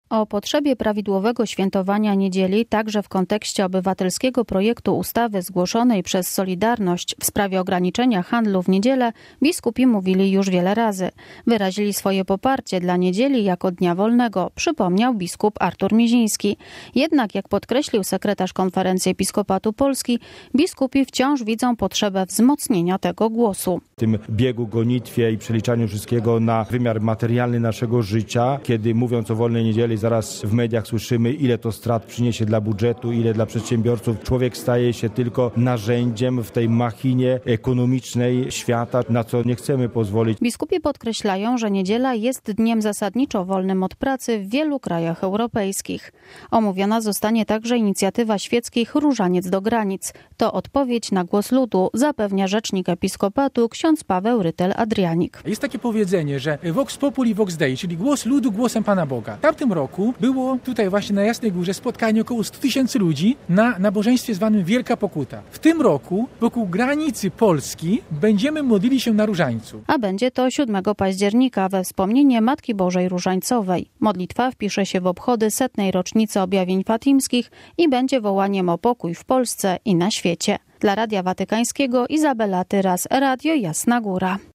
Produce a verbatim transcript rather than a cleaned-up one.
O potrzebie prawidłowego świętowania niedzieli także w kontekście obywatelskiego projektu ustawy zgłoszonej przez Solidarność w sprawie ograniczenia handlu w niedzielę biskupi mówili już wiele razy. Wyrazili swoje poparcie dla niedzieli jako dnia wolnego, przypomniał biskup Artur Mieziński. Jednak, jak podkreślił sekretarz Konferencji Episkopatu Polski, biskupi wciąż widzą potrzebę wzmocnienia tego głosu. W tym biegu, gonitwie i przeliczaniu wszystkiego na wymiar materialny naszego życia, kiedy mówiąc o wolnej niedzieli, zaraz w mediach słyszymy, ile to strat przyniesie dla budżetu, ile dla przedsiębiorców. Człowiek staje się tylko narzędziem w tej machinie ekonomicznej świata, na co nie chcemy pozwolić. Biskupi podkreślają, że niedziela jest dniem zasadniczo wolnym od pracy w wielu krajach europejskich. Omówiona zostanie także inicjatywa świeckich Różaniec do granic. To odpowiedź na głos ludu, zapewnia rzecznik episkopatu ksiądz Paweł Rytel-Adrianik. Jest takie powiedzenie, że vox populi vox dei, czyli głos ludu głosem Pana Boga. W tamtym roku było tutaj właśnie na Jasnej Górze spotkanie około stu tysięcy ludzi na nabożeństwie zwanym Wielka Pokuta. W tym roku wokół granicy Polski będziemy modlili się na Różańcu. A będzie to siódmego października we wspomnienie Matki Bożej Różańcowej. Modlitwa wpisze się w obchody setnej rocznicy objawień fatimskich i będzie wołaniem o pokój w Polsce i na świecie. Dla Radia Watykańskiego Izabela Tyras, Radio Jasna Góra.